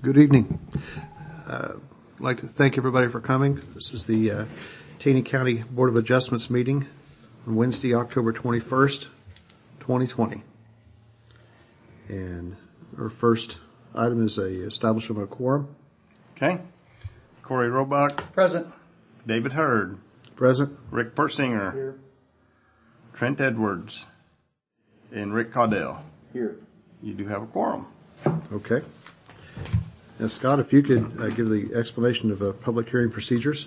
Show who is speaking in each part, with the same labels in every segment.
Speaker 1: Good evening. I'd like to thank everybody for coming. This is the Taney County Board of Adjustments meeting on Wednesday, October 21st, 2020. And our first item is a establishment of a quorum.
Speaker 2: Okay. Corey Roebuck.
Speaker 3: Present.
Speaker 2: David Hurd.
Speaker 1: Present.
Speaker 2: Rick Persinger.
Speaker 3: Here.
Speaker 2: Trent Edwards. And Rick Caudell.
Speaker 3: Here.
Speaker 2: You do have a quorum.
Speaker 1: Okay. Now, Scott, if you could give the explanation of public hearing procedures.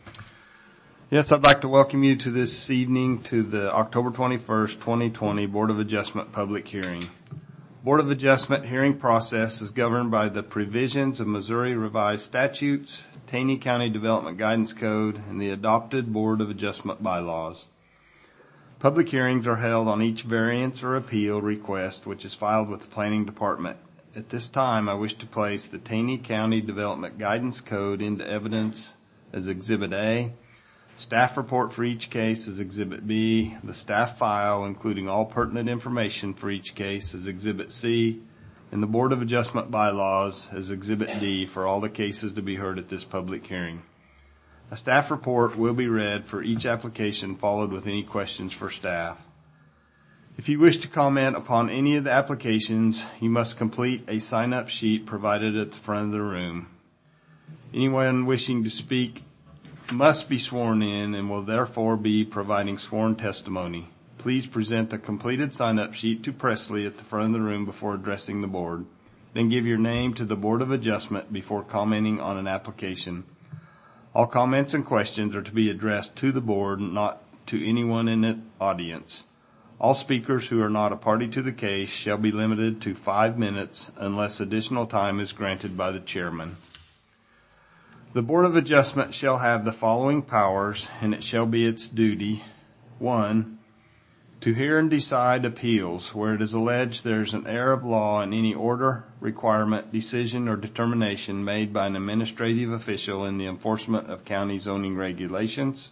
Speaker 2: Yes, I'd like to welcome you to this evening to the October 21st, 2020 Board of Adjustment public hearing. Board of Adjustment hearing process is governed by the provisions of Missouri Revised Statutes, Taney County Development Guidance Code, and the adopted Board of Adjustment bylaws. Public hearings are held on each variance or appeal request which is filed with the Planning Department. At this time, I wish to place the Taney County Development Guidance Code into evidence as Exhibit A, staff report for each case as Exhibit B, the staff file including all pertinent information for each case as Exhibit C, and the Board of Adjustment bylaws as Exhibit D for all the cases to be heard at this public hearing. A staff report will be read for each application, followed with any questions for staff. If you wish to comment upon any of the applications, you must complete a sign-up sheet provided at the front of the room. Anyone wishing to speak must be sworn in and will therefore be providing sworn testimony. Please present a completed sign-up sheet to Presley at the front of the room before addressing the board. Then give your name to the Board of Adjustment before commenting on an application. All comments and questions are to be addressed to the board, not to anyone in the audience. All speakers who are not a party to the case shall be limited to 5 minutes unless additional time is granted by the chairman. The Board of Adjustment shall have the following powers, and it shall be its duty. 1. To hear and decide appeals where it is alleged there is an error of law in any order, requirement, decision, or determination made by an administrative official in the enforcement of county zoning regulations.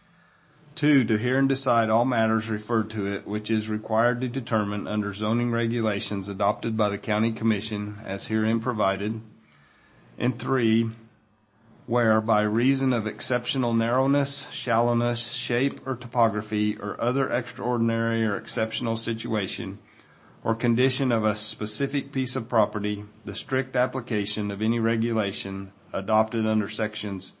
Speaker 2: 2. To hear and decide all matters referred to it which is required to determine under zoning regulations adopted by the County Commission as herein provided. And 3. Where by reason of exceptional narrowness, shallowness, shape, or topography, or other extraordinary or exceptional situation or condition of a specific piece of property, the strict application of any regulation adopted under sections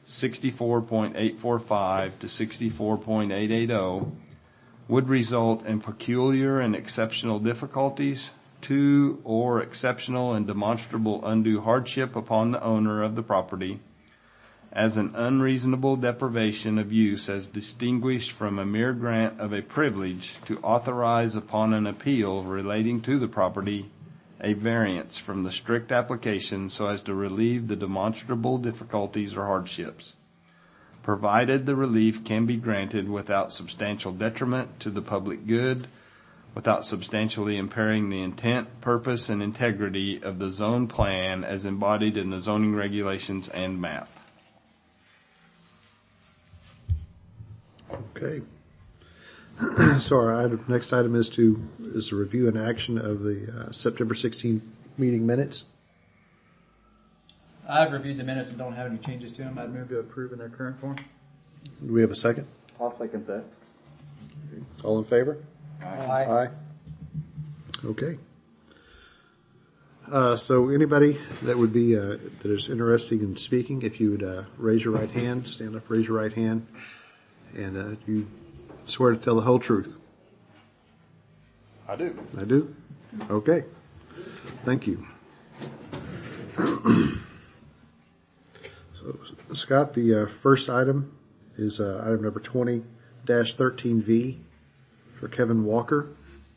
Speaker 2: 64.845 to 64.880 would result in peculiar and exceptional difficulties to or exceptional and demonstrable undue hardship upon the owner of the property as an unreasonable deprivation of use as distinguished from a mere grant of a privilege to authorize upon an appeal relating to the property a variance from the strict application so as to relieve the demonstrable difficulties or hardships, provided the relief can be granted without substantial detriment to the public good, without substantially impairing the intent, purpose, and integrity of the zone plan as embodied in the zoning regulations and map.
Speaker 1: Okay. So our next item is to review and action of the September 16th meeting minutes.
Speaker 3: I've reviewed the minutes and don't have any changes to them. I'd move to approve in their current form.
Speaker 1: Do we have a second?
Speaker 4: I'll second that.
Speaker 1: All in favor?
Speaker 3: Aye.
Speaker 1: Okay. So anybody that would be that is interested in speaking, if you would raise your right hand, stand up, raise your right hand, and you swear to tell the whole truth.
Speaker 2: I do.
Speaker 1: I do? Okay. Thank you. So, Scott, the first item is item number 20-13V for Kevin Walker.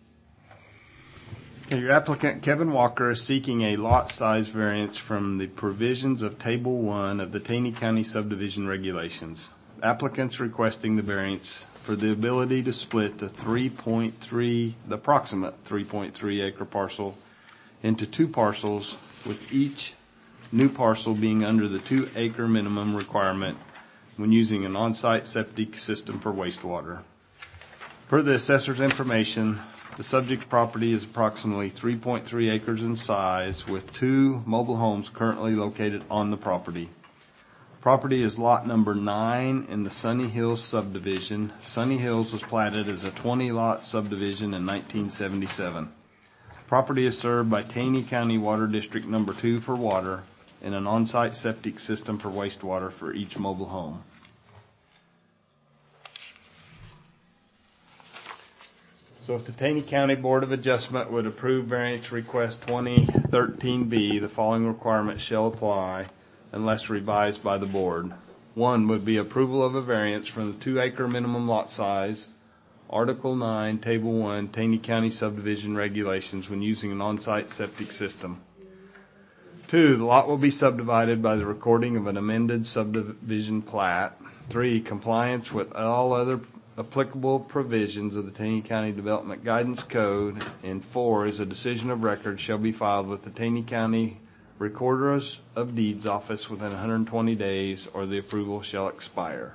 Speaker 2: Your applicant, Kevin Walker, is seeking a lot size variance from the provisions of Table 1 of the Taney County Subdivision Regulations. Applicants requesting the variance for the ability to split the approximate 3.3 acre parcel into two parcels, with each new parcel being under the 2 acre minimum requirement when using an on-site septic system for wastewater. Per the assessor's information, The subject property is approximately 3.3 acres in size with 2 mobile homes currently located on the property. Property is lot number 9 in the Sunny Hills subdivision. Sunny Hills was platted as a 20-lot subdivision in 1977. Property is served by Taney County Water District number 2 for water and an on-site septic system for wastewater for each mobile home. So if the Taney County Board of Adjustment would approve variance request 2013B, the following requirements shall apply unless revised by the board. 1 would be approval of a variance from the 2-acre minimum lot size, Article 9, Table 1, Taney County subdivision regulations when using an on-site septic system. 2, the lot will be subdivided by the recording of an amended subdivision plat. 3, compliance with all other applicable provisions of the Taney County Development Guidance Code. And 4 is a decision of record shall be filed with the Taney County Recorder's of Deeds office within 120 days or the approval shall expire.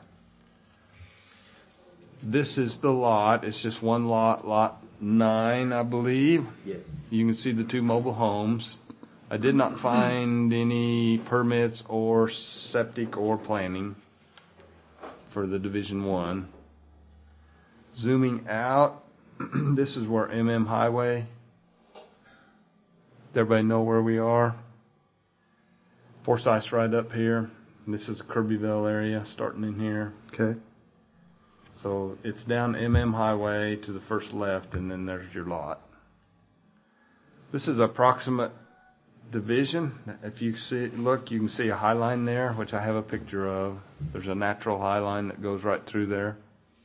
Speaker 2: This is the lot. It's just one lot, lot 9, I believe.
Speaker 4: Yes.
Speaker 2: You can see the 2 mobile homes. I did not find any permits or septic or planning for the Division 1. Zooming out, this is where MM Highway. Everybody know where we are? Forsyth's right up here. This is Kirbyville area starting in here.
Speaker 1: Okay.
Speaker 2: So it's down MM Highway to the first left, and then there's your lot. This is approximate division. If you see, look, you can see a high line there, which I have a picture of. There's a natural high line that goes right through there.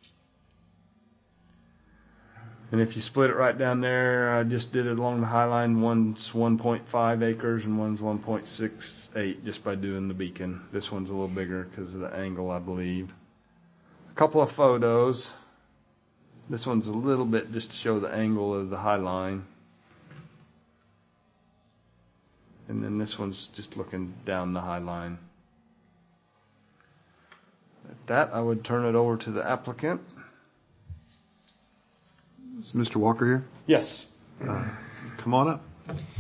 Speaker 2: And if you split it right down there, I just did it along the high line. One's 1.5 acres and one's 1.68 just by doing the beacon. This one's a little bigger because of the angle, I believe. A couple of photos. This one's a little bit just to show the angle of the high line. And then this one's just looking down the high line. At that, I would turn it over to the applicant.
Speaker 1: Is Mr. Walker here?
Speaker 2: Yes.
Speaker 1: Come on up.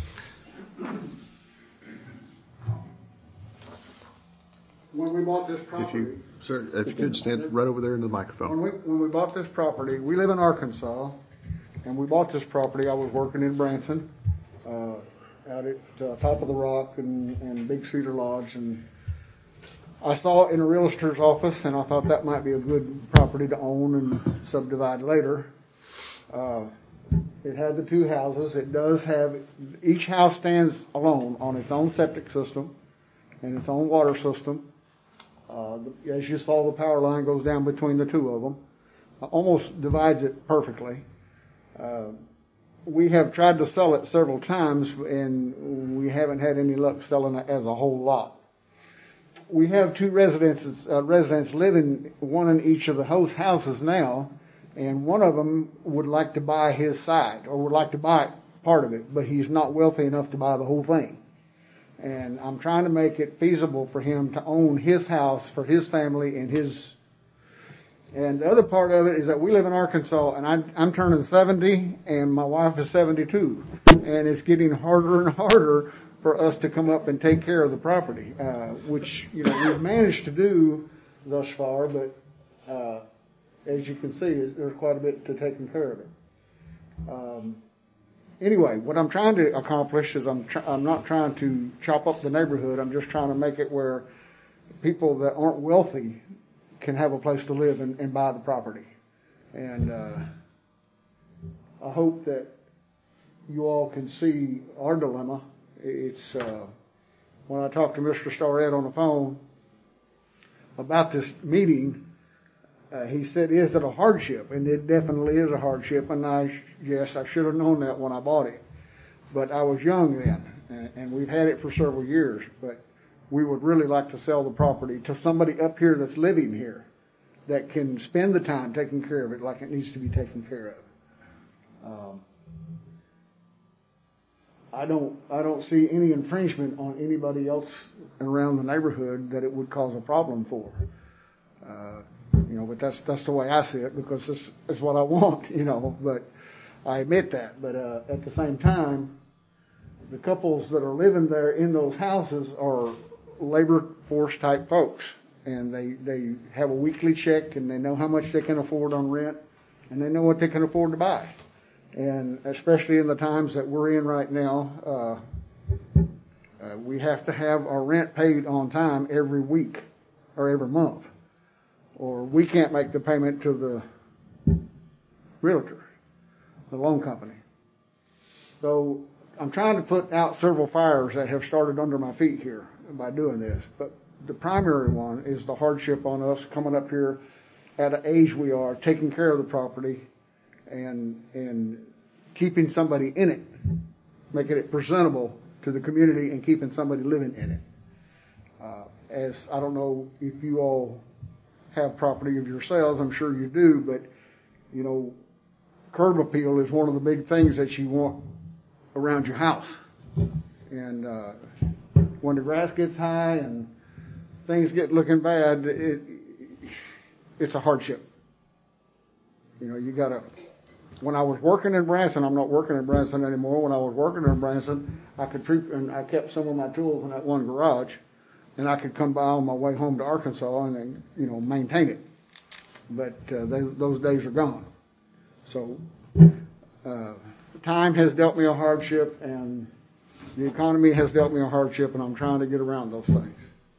Speaker 5: When we bought this property,
Speaker 1: Sir, if you could stand right over there in the microphone.
Speaker 5: when we bought this property, we live in Arkansas, and we bought this property. I was working in Branson, out at Top of the Rock and Big Cedar Lodge, and I saw it in a realtor's office, and I thought that might be a good property to own and subdivide later. It had the 2 houses. It does have, each house stands alone on its own septic system and its own water system. As you saw, the power line goes down between the 2 of them. Almost divides it perfectly. We have tried to sell it several times, and we haven't had any luck selling it as a whole lot. We have 2 residents living, one in each of the houses now, and one of them would like to buy his side, or would like to buy part of it, but he's not wealthy enough to buy the whole thing. And I'm trying to make it feasible for him to own his house for his family and his. And the other part of it is that we live in Arkansas, and I'm turning 70, and my wife is 72, and it's getting harder and harder for us to come up and take care of the property, which we've managed to do thus far, but as you can see, there's quite a bit to taking care of it. Anyway, what I'm trying to accomplish is I'm not trying to chop up the neighborhood. I'm just trying to make it where people that aren't wealthy can have a place to live and buy the property. And I hope that you all can see our dilemma. It's when I talked to Mr. Starrett on the phone about this meeting, he said, "Is it a hardship?" And it definitely is a hardship. And yes, I should have known that when I bought it. But I was young then, and we've had it for several years. But we would really like to sell the property to somebody up here that's living here, that can spend the time taking care of it like it needs to be taken care of. I don't see any infringement on anybody else around the neighborhood that it would cause a problem for. But that's the way I see it, because this is what I want, but I admit that, but at the same time, the couples that are living there in those houses are labor force type folks, and they have a weekly check, and they know how much they can afford on rent, and they know what they can afford to buy. And especially in the times that we're in right now, we have to have our rent paid on time every week or every month, or we can't make the payment to the realtor, the loan company. So I'm trying to put out several fires that have started under my feet here by doing this, but the primary one is the hardship on us coming up here at an age we are, taking care of the property and keeping somebody in it, making it presentable to the community and keeping somebody living in it. As I don't know if you all have property of yourselves, I'm sure you do, but you know, curb appeal is one of the big things that you want around your house. And when the grass gets high and things get looking bad, it's a hardship. You know, you gotta, when I was working in Branson, I'm not working in Branson anymore. When I was working in Branson, I kept some of my tools in that one garage, and I could come by on my way home to Arkansas and then, you know, maintain it. But those days are gone. So time has dealt me a hardship, and the economy has dealt me a hardship, and I'm trying to get around those things.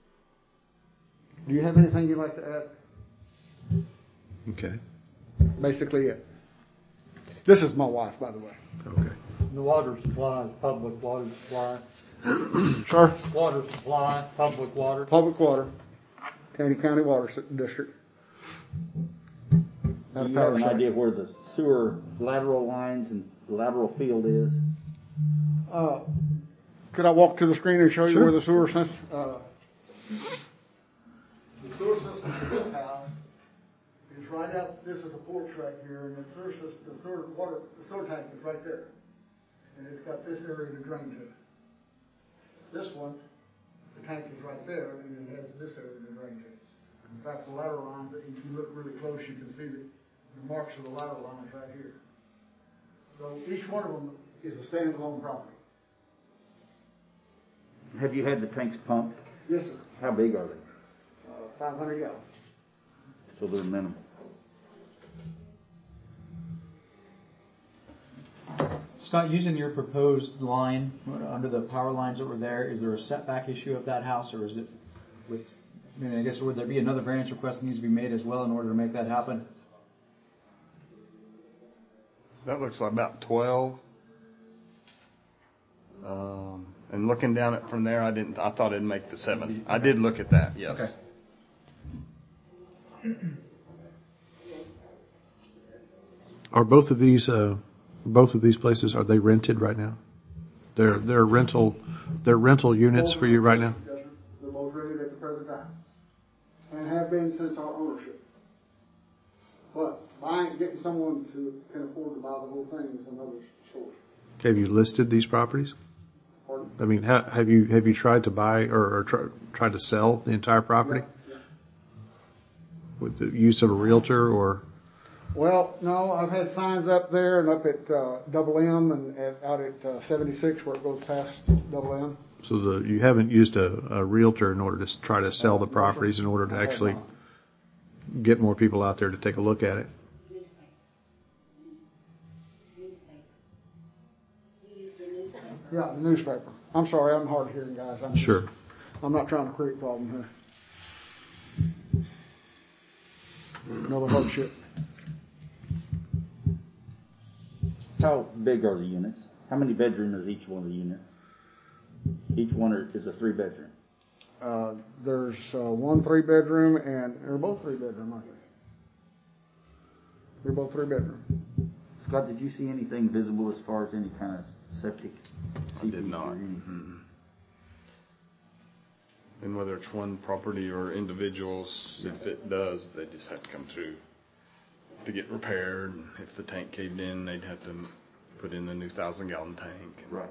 Speaker 5: Do you have anything you'd like to add?
Speaker 1: Okay.
Speaker 5: Basically it. This is my wife, by the way.
Speaker 1: Okay.
Speaker 4: The water supply is public water supply.
Speaker 5: Sir?
Speaker 4: Water supply, public water.
Speaker 5: Public water, Taney County Water District.
Speaker 6: Do you have an idea where the sewer lateral lines and lateral field is?
Speaker 5: Could I walk to the screen and show you
Speaker 1: Sure.
Speaker 5: where the sewer system? The sewer system for this house is right out. This is a porch right here, and the sewer system, the sewer tank is right there, and it's got this area to drain to. This one, the tank is right there, and it has this area to drain to. In fact, the lateral lines, if you look really close, you can see the marks of the lateral lines right here. So each one of them is a standalone property.
Speaker 6: Have you had the tanks pumped?
Speaker 5: Yes, sir.
Speaker 6: How big are they?
Speaker 5: 500 gallons.
Speaker 6: So they're minimal.
Speaker 3: Scott, using your proposed line under the power lines that were there, is there a setback issue of that house, or is it with, I mean, I guess would there be another variance request that needs to be made as well in order to make that happen?
Speaker 2: That looks like about 12. And looking down it from there, I thought it'd make the 7. I did look at that, yes.
Speaker 3: Okay.
Speaker 1: Are both of these places, are they rented right now? They're rental units for you right now?
Speaker 5: Yes, sir. They're both rented at the present time, and have been since our ownership. But getting someone who can afford to buy the whole thing is another story.
Speaker 1: Have you listed these properties?
Speaker 5: Pardon?
Speaker 1: I mean, have you tried to buy or tried to sell the entire property
Speaker 5: Yeah.
Speaker 1: with the use of a realtor or?
Speaker 5: Well, no, I've had signs up there and up at Double M and out at 76 where it goes past Double M.
Speaker 1: So you haven't used a realtor in order to try to sell the properties in order to actually get more people out there to take a look at it.
Speaker 5: Yeah, the newspaper. I'm sorry, I'm hard of hearing, guys.
Speaker 1: Sure.
Speaker 5: I'm not trying to create a problem here. Another hardship.
Speaker 6: How big are the units? How many bedrooms is each one of the units? Each one is a 3-bedroom.
Speaker 5: There's 1 3-bedroom, and they're both 3-bedroom, aren't they? They're both 3-bedroom.
Speaker 6: Scott, did you see anything visible as far as any kind of septic?
Speaker 2: I did not. And whether it's one property or individuals, if it does, they just have to come through to get repaired. If the tank caved in, they'd have to put in the new 1,000-gallon tank.
Speaker 6: Right.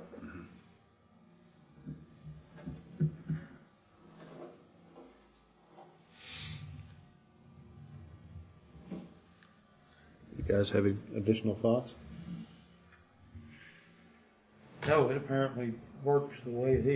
Speaker 1: You guys have any additional thoughts?
Speaker 4: No, it apparently works the way it is.